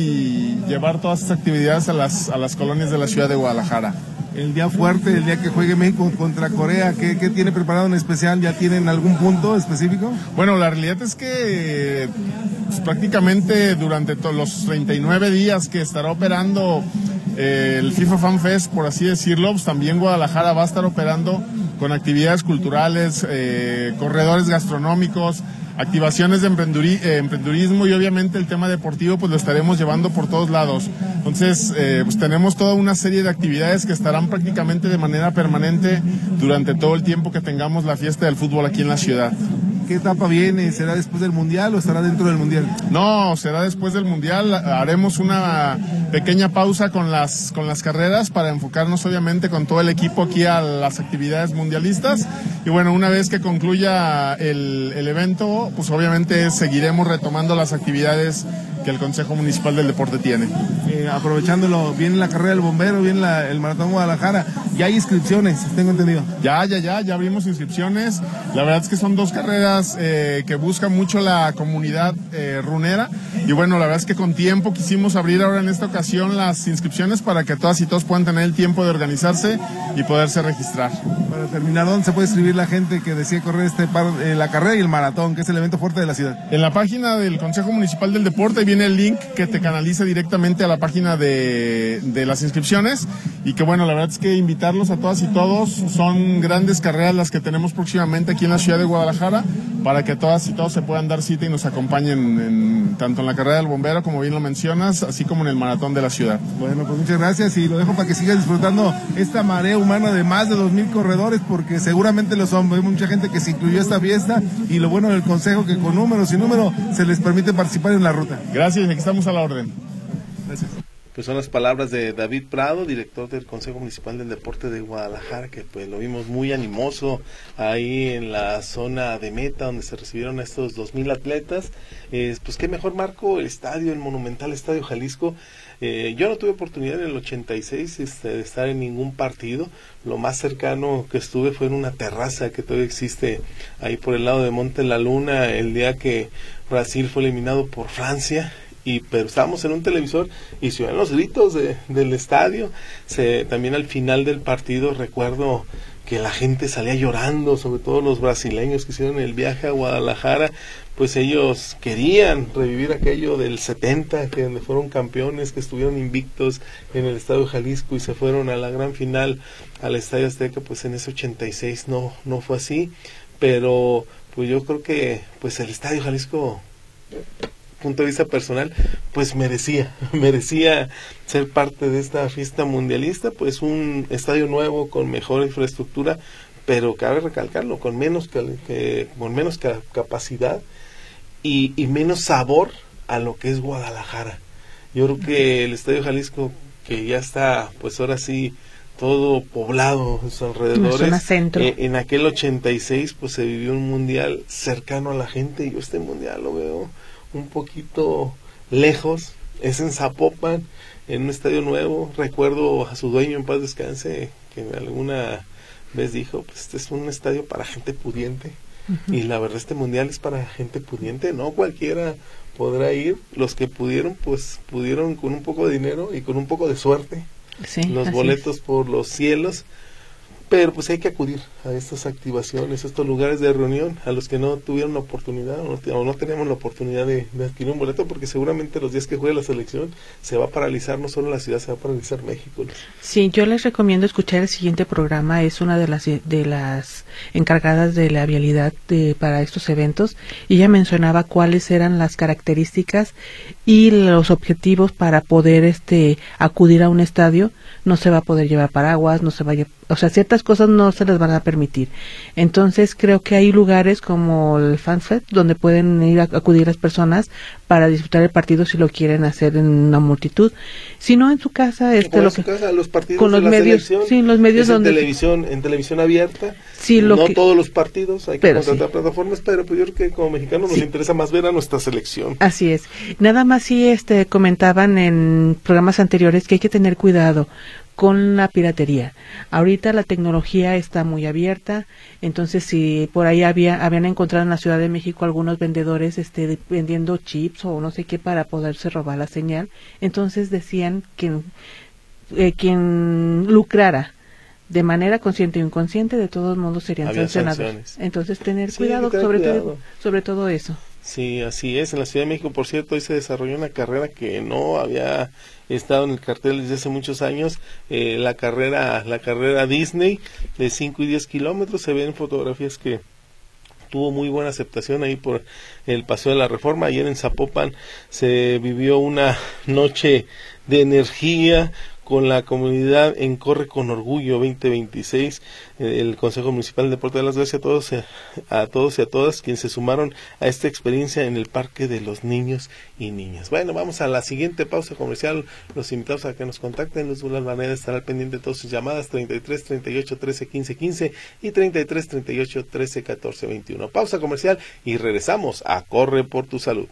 S7: ahí llevar todas estas actividades a las, a las colonias de la ciudad de Guadalajara.
S4: El día fuerte, el día que juegue México contra Corea, ¿qué, qué tiene preparado en especial? ¿Ya tienen algún punto específico?
S7: Bueno, la realidad es que pues, prácticamente durante todos los treinta y nueve días que estará operando eh, el FIFA Fan Fest, por así decirlo, pues también Guadalajara va a estar operando con actividades culturales, eh, corredores gastronómicos, activaciones de emprenduri- eh, emprendurismo y obviamente el tema deportivo pues lo estaremos llevando por todos lados. Entonces eh, pues tenemos toda una serie de actividades que estarán prácticamente de manera permanente durante todo el tiempo que tengamos la fiesta del fútbol aquí en la ciudad.
S4: ¿Qué etapa viene? ¿Será después del Mundial o estará dentro del Mundial?
S7: No, será después del Mundial. Haremos una pequeña pausa con las, con las carreras para enfocarnos obviamente con todo el equipo aquí a las actividades mundialistas. Y bueno, una vez que concluya el, el evento, pues obviamente seguiremos retomando las actividades que el Consejo Municipal del Deporte tiene.
S4: Eh, aprovechándolo, viene la carrera del bombero, viene la, el Maratón Guadalajara, ya hay inscripciones, tengo entendido.
S7: Ya, ya, ya, ya abrimos inscripciones. La verdad es que son dos carreras eh, que buscan mucho la comunidad eh, runera. Y bueno, la verdad es que con tiempo quisimos abrir ahora en esta ocasión las inscripciones para que todas y todos puedan tener el tiempo de organizarse y poderse registrar.
S4: Para terminar, ¿dónde se puede inscribir la gente que decide correr este par, eh, la carrera y el maratón, que es el evento fuerte de la ciudad?
S7: En la página del Consejo Municipal del Deporte viene el link que te canaliza directamente a la página de, de las inscripciones y que bueno, la verdad es que invitarlos a todas y todos, son grandes carreras las que tenemos próximamente aquí en la ciudad de Guadalajara para que todas y todos se puedan dar cita y nos acompañen en, tanto en la carrera del bombero, como bien lo mencionas, así como en el maratón de la ciudad.
S4: Bueno, pues muchas gracias y lo dejo para que sigas disfrutando esta marea humana de más de dos mil corredores, porque seguramente lo son. Hay mucha gente que se incluyó a esta fiesta y lo bueno del consejo que con números y números se les permite participar en la ruta.
S7: Gracias, aquí estamos a la orden.
S4: Gracias.
S2: Pues son las palabras de David Prado, director del Consejo Municipal del Deporte de Guadalajara, que pues lo vimos muy animoso ahí en la zona de meta donde se recibieron a estos dos mil atletas. Eh, pues qué mejor marco el estadio, el monumental Estadio Jalisco. Eh, yo no tuve oportunidad en el ochenta y seis este, de estar en ningún partido. Lo más cercano que estuve fue en una terraza que todavía existe ahí por el lado de Monte La Luna, el día que Brasil fue eliminado por Francia. Y pero estábamos en un televisor y se oían los gritos de, del estadio. Se, también al final del partido recuerdo que la gente salía llorando, sobre todo los brasileños que hicieron el viaje a Guadalajara, pues ellos querían revivir aquello del setenta, que donde fueron campeones, que estuvieron invictos en el Estadio Jalisco y se fueron a la gran final al Estadio Azteca. Pues en ese ochenta y seis no, no fue así, pero pues yo creo que pues el Estadio Jalisco, punto de vista personal, pues merecía, merecía ser parte de esta fiesta mundialista, pues un estadio nuevo con mejor infraestructura, pero cabe recalcarlo, con menos que, que con menos que capacidad y, y menos sabor a lo que es Guadalajara. Yo creo que el Estadio Jalisco, que ya está, pues ahora sí, todo poblado en sus alrededores, eh, en aquel ochenta y seis, pues se vivió un mundial cercano a la gente, y yo este mundial lo veo un poquito lejos. Es en Zapopan, en un estadio nuevo. Recuerdo a su dueño, en paz descanse, que alguna vez dijo, pues este es un estadio para gente pudiente. Uh-huh. Y la verdad, este mundial es para gente pudiente, no cualquiera podrá ir. Los que pudieron, pues pudieron con un poco de dinero y con un poco de suerte. Sí, los boletos es. Por los cielos. Pero pues hay que acudir a estas activaciones, a estos lugares de reunión, a los que no tuvieron la oportunidad o no, o no tenemos la oportunidad de, de adquirir un boleto, porque seguramente los días que juegue la selección se va a paralizar no solo la ciudad, se va a paralizar México.
S6: Sí, yo les recomiendo escuchar el siguiente programa. Es una de las de las encargadas de la vialidad de, para estos eventos, y ella mencionaba cuáles eran las características y los objetivos para poder este acudir a un estadio. No se va a poder llevar paraguas, no se va a, o sea, ciertas cosas no se les van a permitir permitir. Entonces creo que hay lugares como el FanFest donde pueden ir a acudir las personas para disfrutar el partido si lo quieren hacer en una multitud. Si no, en su casa, este
S2: lo
S6: lo
S2: que,
S6: que
S2: casa, los partidos
S6: con los
S2: de la
S6: medios,
S2: selección,
S6: sí, los medios
S2: en
S6: donde
S2: televisión, en televisión abierta.
S6: Sí, lo
S2: no
S6: que,
S2: todos los partidos, hay que
S6: pero
S2: contratar
S6: sí.
S2: plataformas, pero pues yo creo que como mexicanos
S6: Sí.
S2: nos interesa más ver a nuestra selección.
S6: Así es. Nada más sí este comentaban en programas anteriores que hay que tener cuidado con la piratería. Ahorita la tecnología está muy abierta, entonces si por ahí había habían encontrado en la Ciudad de México algunos vendedores este vendiendo chips o no sé qué para poderse robar la señal, entonces decían que eh, quien lucrara de manera consciente o inconsciente, de todos modos serían
S2: Había
S6: sancionados.
S2: sanciones.
S6: Entonces tener
S2: Sí,
S6: cuidado,
S2: tener
S6: sobre
S2: cuidado.
S6: todo sobre todo eso.
S2: Sí, así es. En la Ciudad de México, por cierto, hoy se desarrolló una carrera que no había estado en el cartel desde hace muchos años. Eh, la carrera, la carrera Disney de cinco y diez kilómetros. Se ven fotografías que tuvo muy buena aceptación ahí por el Paseo de la Reforma. Ayer en Zapopan se vivió una noche de energía con la comunidad en Corre con Orgullo veinte veintiséis, el Consejo Municipal de Deporte de las Gracias a todos, a todos y a todas quienes se sumaron a esta experiencia en el Parque de los Niños y Niñas. Bueno, vamos a la siguiente pausa comercial. Los invitamos a que nos contacten. Luz Balvanera estará al pendiente de todas sus llamadas, treinta y tres, treinta y ocho, trece, quince, quince y treinta y tres, treinta y ocho, trece, catorce, veintiuno. Pausa comercial y regresamos a Corre por tu Salud.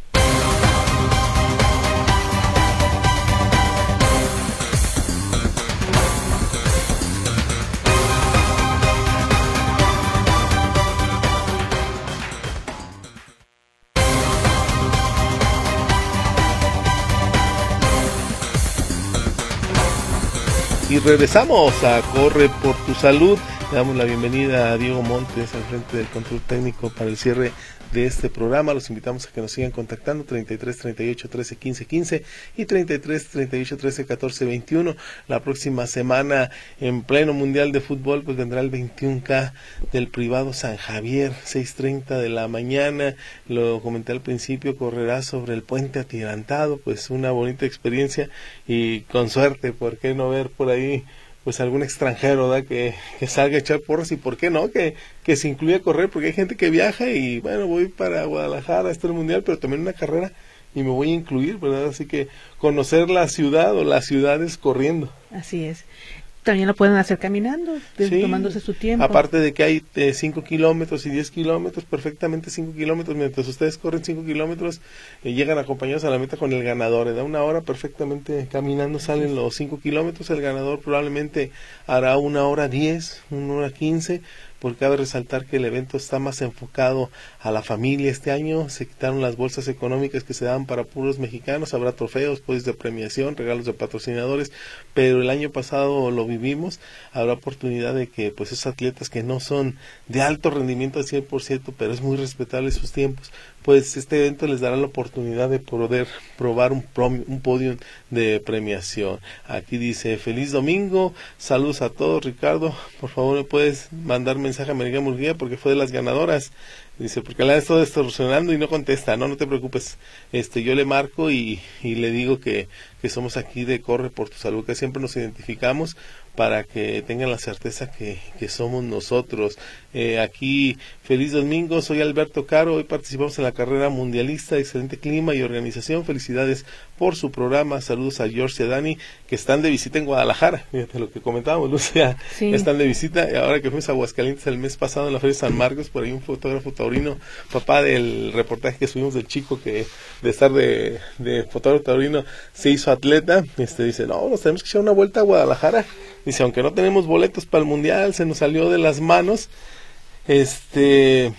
S2: Y regresamos a Corre por tu Salud. Le damos la bienvenida a Diego Montes al frente del control técnico para el cierre de este programa. Los invitamos a que nos sigan contactando, treinta y tres, treinta y ocho, trece, quince, quince y treinta y tres, treinta y ocho, trece, catorce, veintiuno. La próxima semana, en pleno Mundial de Fútbol, pues vendrá el veintiuno K del privado San Javier, seis treinta de la mañana. Lo comenté al principio, correrá sobre el puente atirantado, pues una bonita experiencia y con suerte, ¿por qué no ver por ahí pues algún extranjero, ¿verdad? Que, que salga a echar porras y por qué no, que, que se incluya a correr, porque hay gente que viaja y bueno, voy para Guadalajara, esto es el Mundial, pero también una carrera y me voy a incluir, ¿verdad? Así que conocer la ciudad o las ciudades corriendo.
S6: Así es. También lo pueden hacer caminando, sí, tomándose su tiempo.
S2: Aparte de que hay cinco eh, kilómetros y diez kilómetros, perfectamente cinco kilómetros, mientras ustedes corren cinco kilómetros, eh, llegan acompañados a la meta con el ganador. Da una hora perfectamente caminando, salen los cinco kilómetros, el ganador probablemente hará una hora diez, una hora quince, porque cabe resaltar que el evento está más enfocado a la familia. Este año se quitaron las bolsas económicas que se daban para puros mexicanos, habrá trofeos, pues de premiación, regalos de patrocinadores, pero el año pasado lo vivimos, habrá oportunidad de que pues esos atletas que no son de alto rendimiento al cien por ciento, pero es muy respetable sus tiempos, pues este evento les dará la oportunidad de poder probar un, prom, un podio de premiación. Aquí dice, feliz domingo, saludos a todos. Ricardo, por favor me puedes mandar mensaje a María Murguía porque fue de las ganadoras. Dice, porque la han estado extorsionando y no contesta. No, no te preocupes, este yo le marco y, y le digo que, que somos aquí de Corre por tu Salud, que siempre nos identificamos para que tengan la certeza que, que somos nosotros. Eh, aquí, feliz domingo, soy Alberto Caro, hoy participamos en la carrera mundialista, excelente clima y organización, felicidades por su programa, saludos a George y a Dani, que están de visita en Guadalajara, fíjate lo que comentábamos, Lucia, sí. Están de visita, y ahora que fuimos a Aguascalientes el mes pasado en la Feria de San Marcos, por ahí un fotógrafo taurino, papá del reportaje que subimos del chico que de estar de, de fotógrafo taurino se hizo atleta, este dice, no, nos tenemos que echar una vuelta a Guadalajara. Dice, aunque no tenemos boletos para el mundial, se nos salió de las manos, este,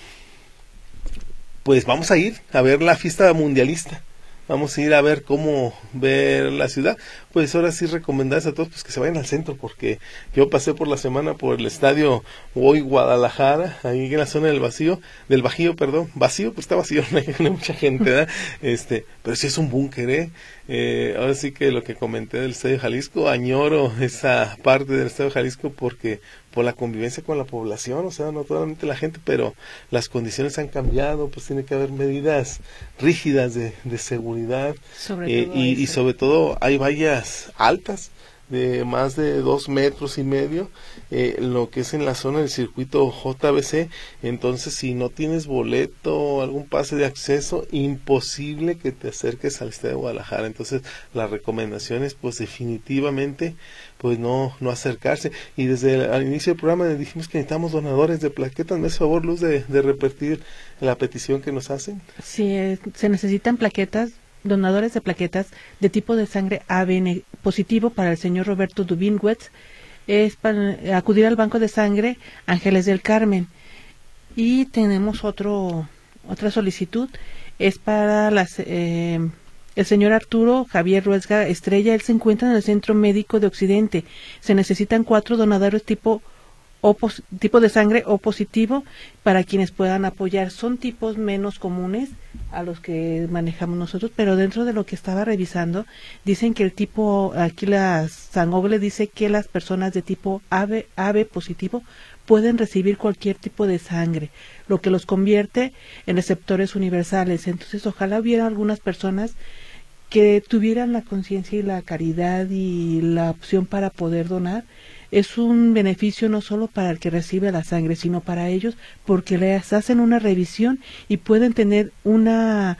S2: pues vamos a ir a ver la fiesta mundialista, vamos a ir a ver cómo ver la ciudad. Pues ahora sí recomendarles a todos pues que se vayan al centro, porque yo pasé por la semana por el estadio Hoy Guadalajara, ahí en la zona del vacío, del Bajío, perdón, vacío, pues está vacío, no hay, no hay mucha gente, ¿verdad? Este, pero sí es un búnker, ¿eh? Eh, ahora sí que lo que comenté del Estadio Jalisco, añoro esa parte del Estadio Jalisco porque por la convivencia con la población, o sea, no solamente la gente, pero las condiciones han cambiado, pues tiene que haber medidas rígidas de, de seguridad,
S6: sobre
S2: eh,
S6: todo
S2: y, y sobre todo hay vallas altas, de más de dos metros y medio, eh, lo que es en la zona del circuito J B C. Entonces, si no tienes boleto o algún pase de acceso, imposible que te acerques al estadio de Guadalajara. Entonces, la recomendación es, pues, definitivamente, pues, no no acercarse. Y desde el al inicio del programa dijimos que necesitamos donadores de plaquetas. ¿Me haces favor, Luz, de, de repetir la petición que nos hacen?
S6: Sí, eh, se necesitan plaquetas, donadores de plaquetas de tipo de sangre A B positivo para el señor Roberto Dubín Wetz. Es para acudir al Banco de Sangre Ángeles del Carmen. Y tenemos otro otra solicitud, es para las eh, el señor Arturo Javier Ruesga Estrella. Él se encuentra en el Centro Médico de Occidente. Se necesitan cuatro donadores tipo O, tipo de sangre O positivo para quienes puedan apoyar. Son tipos menos comunes a los que manejamos nosotros, pero dentro de lo que estaba revisando, dicen que el tipo, aquí la Sanoble dice que las personas de tipo A B, A B positivo pueden recibir cualquier tipo de sangre, lo que los convierte en receptores universales. Entonces, ojalá hubiera algunas personas que tuvieran la conciencia y la caridad y la opción para poder donar. Es un beneficio no solo para el que recibe la sangre, sino para ellos, porque les hacen una revisión y pueden tener una,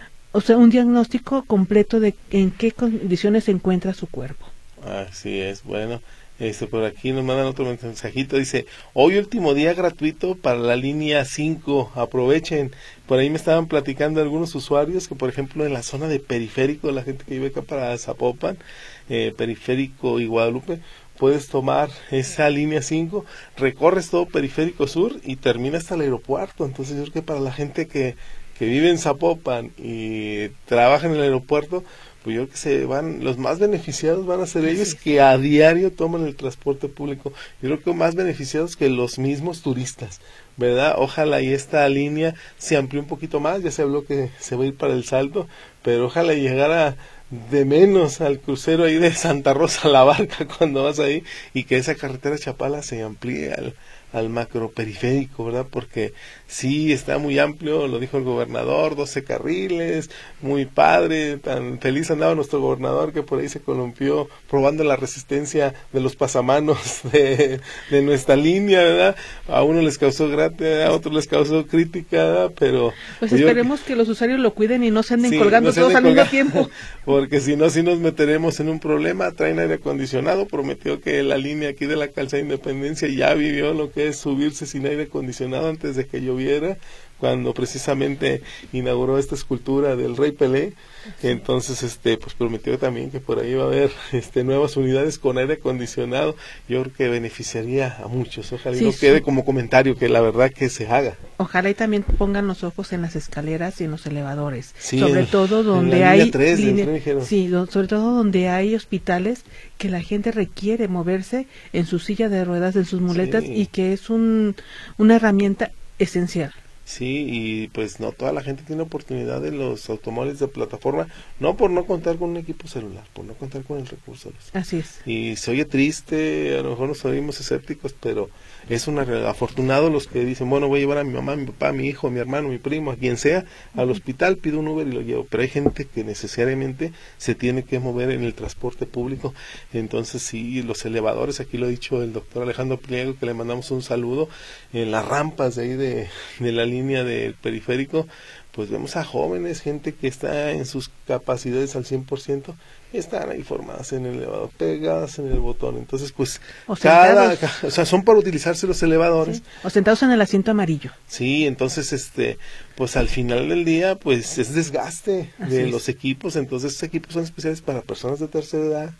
S6: o sea, un diagnóstico completo de en qué condiciones se encuentra su cuerpo.
S2: Así es, bueno, este por aquí nos mandan otro mensajito, dice, hoy último día gratuito para la línea cinco, aprovechen. Por ahí me estaban platicando algunos usuarios que, por ejemplo, en la zona de Periférico, la gente que vive acá para Zapopan, eh, Periférico y Guadalupe, puedes tomar esa línea cinco, recorres todo Periférico Sur y termina hasta el aeropuerto. Entonces yo creo que para la gente que, que vive en Zapopan y trabaja en el aeropuerto, pues yo creo que se van, los más beneficiados van a ser ellos que a diario toman el transporte público. Yo creo que más beneficiados que los mismos turistas, ¿verdad? Ojalá y esta línea se amplíe un poquito más. Ya se habló que se va a ir para el Salto, pero ojalá llegara de menos al crucero ahí de Santa Rosa la Barca cuando vas ahí, y que esa carretera Chapala se amplíe al, al macroperiférico, ¿verdad? Porque sí está muy amplio, lo dijo el gobernador, doce carriles, muy padre, tan feliz andaba nuestro gobernador que por ahí se columpió probando la resistencia de los pasamanos de, de nuestra línea, ¿verdad? A uno les causó gracia, a otros les causó crítica, ¿verdad? Pero
S6: pues,
S2: pues
S6: esperemos
S2: yo,
S6: que los usuarios lo cuiden y no se anden
S2: sí,
S6: colgando
S2: no se
S6: todos
S2: anden
S6: al mismo
S2: colgando,
S6: tiempo.
S2: Porque si no, si nos meteremos en un problema. Traen aire acondicionado, prometió que la línea aquí de la Calzada Independencia ya vivió lo que es subirse sin aire acondicionado antes de que lloviera, cuando precisamente inauguró esta escultura del Rey Pelé. Entonces, este, pues prometió también que por ahí va a haber este nuevas unidades con aire acondicionado. Yo creo que beneficiaría a muchos. Ojalá sí, y no sí. quede como comentario, que la verdad que se haga.
S6: Ojalá y también pongan los ojos en las escaleras y en los elevadores,
S2: sí,
S6: sobre
S2: en,
S6: todo donde
S2: en la
S6: hay
S2: línea tres,
S6: línea,
S2: tren,
S6: sí, do, sobre todo donde hay hospitales que la gente requiere moverse en su silla de ruedas, en sus muletas, sí. y que es un una herramienta esencial.
S2: Sí, y pues no toda la gente tiene oportunidad de los automóviles de plataforma, no por no contar con un equipo celular, por no contar con el recurso.
S6: Así es.
S2: Y se oye triste, a lo mejor nos oímos escépticos, pero es una realidad. Afortunado los que dicen, bueno, voy a llevar a mi mamá, a mi papá, a mi hijo, a mi hermano, a mi primo, a quien sea, al uh-huh. hospital, pido un Uber y lo llevo. Pero hay gente que necesariamente se tiene que mover en el transporte público. Entonces sí, los elevadores, aquí lo ha dicho el doctor Alejandro Pliego, que le mandamos un saludo, en las rampas de ahí de, de la línea del periférico, pues vemos a jóvenes, gente que está en sus capacidades al cien por ciento, están ahí formadas en el elevador, pegadas en el botón. Entonces, pues,
S6: o
S2: cada, cada, o sea, son para utilizarse los elevadores.
S6: Sí. O sentados en el asiento amarillo.
S2: Sí, entonces, este, pues al final del día, pues es desgaste Así de es. los equipos. Entonces, estos equipos son especiales para personas de tercera edad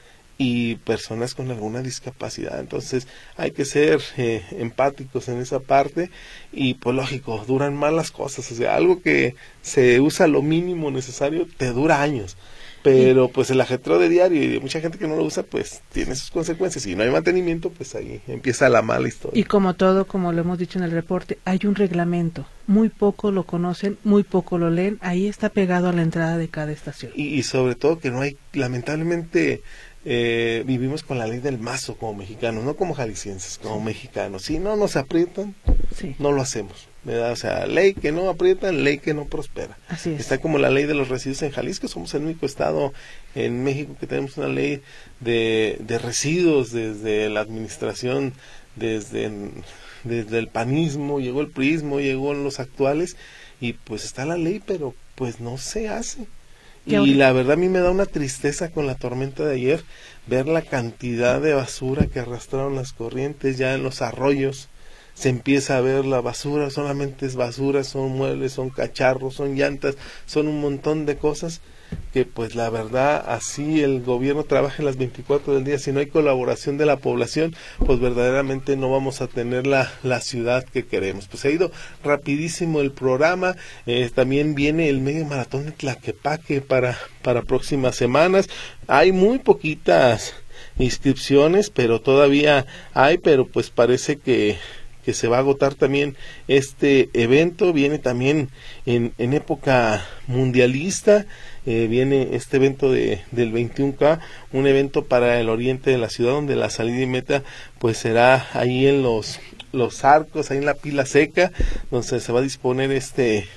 S2: y personas con alguna discapacidad. Entonces hay que ser eh, empáticos en esa parte, y pues lógico, duran más las cosas. O sea, algo que se usa lo mínimo necesario te dura años, pero pues el ajetreo de diario y de mucha gente que no lo usa, pues tiene sus consecuencias. Si no hay mantenimiento, pues ahí empieza la mala historia.
S6: Y como todo, como lo hemos dicho en el reporte, hay un reglamento, muy poco lo conocen, muy poco lo leen, ahí está pegado a la entrada de cada estación.
S2: Y, y sobre todo que no hay, lamentablemente, Eh, vivimos con la ley del mazo como mexicanos, no como jaliscienses, como mexicanos. Si no nos aprietan, sí. no lo hacemos. ¿verdad? O sea, ley que no aprieta, ley que no prospera.
S6: Así es.
S2: Está como la ley de los residuos en Jalisco, somos el único estado en México que tenemos una ley de, de residuos desde la administración, desde, desde el panismo, llegó el priismo, llegó en los actuales, y pues está la ley, pero pues no se hace. Y la verdad a mí me da una tristeza con la tormenta de ayer, ver la cantidad de basura que arrastraron las corrientes ya en los arroyos. Se empieza a ver la basura, solamente es basura, son muebles, son cacharros, son llantas, son un montón de cosas que pues la verdad así el gobierno trabaja las veinticuatro del día, si no hay colaboración de la población, pues verdaderamente no vamos a tener la, la ciudad que queremos. Pues ha ido rapidísimo el programa, eh, también viene el medio maratón de Tlaquepaque para, para próximas semanas, hay muy poquitas inscripciones, pero todavía hay, pero pues parece que que se va a agotar también este evento, viene también en, en época mundialista, eh, viene este evento de, del veintiuno K, un evento para el oriente de la ciudad, donde la salida y meta pues será ahí en los, los arcos, ahí en la Pila Seca, donde se va a disponer este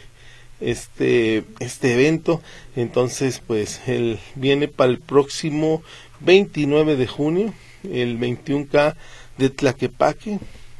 S2: este este evento. Entonces pues él viene para el próximo veintinueve de junio, el veintiuno K de Tlaquepaque.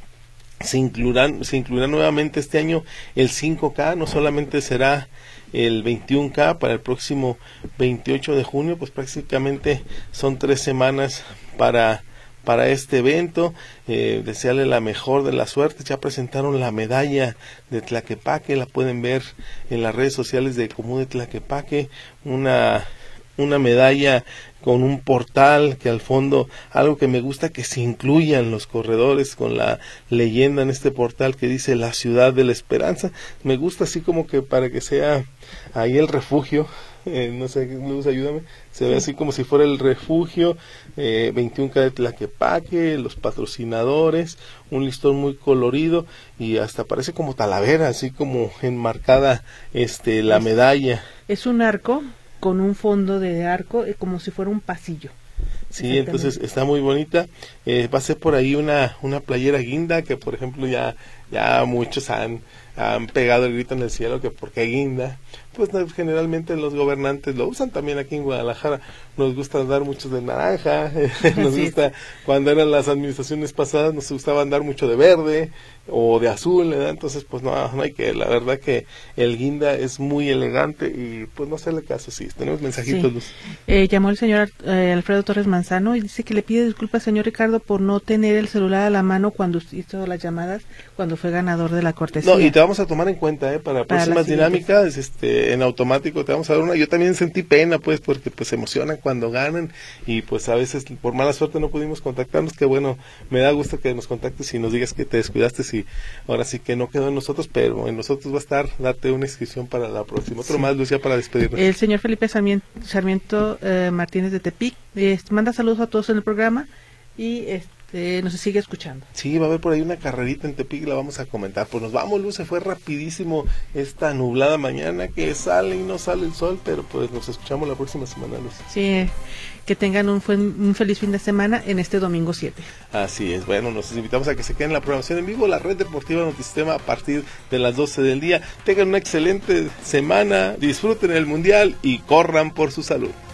S2: Se incluirán, se incluirá nuevamente este año el cinco K, no solamente será el veintiuno K para el próximo veintiocho de junio, pues prácticamente son tres semanas para, para este evento. Eh, desearle la mejor de la suerte. Ya presentaron la medalla de Tlaquepaque, la pueden ver en las redes sociales de Común de Tlaquepaque, una, una medalla con un portal que al fondo, algo que me gusta, que se incluyan los corredores con la leyenda en este portal que dice la ciudad de la esperanza. Me gusta así como que para que sea ahí el refugio, eh, no sé, Luz, ayúdame, se ve así como si fuera el refugio, eh, veintiuno K de Tlaquepaque, los patrocinadores, un listón muy colorido y hasta parece como talavera, así como enmarcada este la medalla.
S6: Es un arco con un fondo de arco, eh, como si fuera un pasillo.
S2: Sí, entonces está muy bonita. Eh, va a ser por ahí una una playera guinda, que por ejemplo ya ya muchos han, han pegado el grito en el cielo que porque guinda. Pues no, generalmente los gobernantes lo usan también aquí en Guadalajara. Nos gusta dar muchos de naranja, nos
S6: sí.
S2: gusta, cuando eran las administraciones pasadas nos gustaba andar mucho de verde o de azul, ¿verdad? Entonces pues no, no hay que, la verdad que el guinda es muy elegante y pues no hacerle caso. Sí, tenemos mensajitos, sí. Luz.
S6: Eh, llamó el señor eh, Alfredo Torres Manzano y dice que le pide disculpas, señor Ricardo, por no tener el celular a la mano cuando hizo las llamadas, cuando fue ganador de la cortesía.
S2: No, y te vamos a tomar en cuenta, ¿eh? Para, para próximas dinámicas, este, en automático te vamos a dar una. Yo también sentí pena, pues, porque pues se emocionan cuando ganan y pues a veces por mala suerte no pudimos contactarnos, que bueno, me da gusto que nos contactes y nos digas que te descuidaste y ahora sí que no quedó en nosotros, pero en nosotros va a estar, date una inscripción para la próxima. Otro sí. Más, Lucía, para despedirnos.
S6: El señor Felipe Sarmiento, Sarmiento eh, Martínez de Tepic eh, manda saludos a todos en el programa y este nos sigue escuchando.
S2: Sí, va a haber por ahí una carrerita en Tepic, la vamos a comentar. Pues nos vamos, Luz, se fue rapidísimo esta nublada mañana que sale y no sale el sol, pero pues nos escuchamos la próxima semana, Luz.
S6: Sí, que tengan un, un feliz fin de semana en este domingo siete.
S2: Así es, bueno, nos invitamos a que se queden en la programación en vivo, la Red Deportiva Notisistema, a partir de las doce del día. Tengan una excelente semana, disfruten el Mundial y corran por su salud.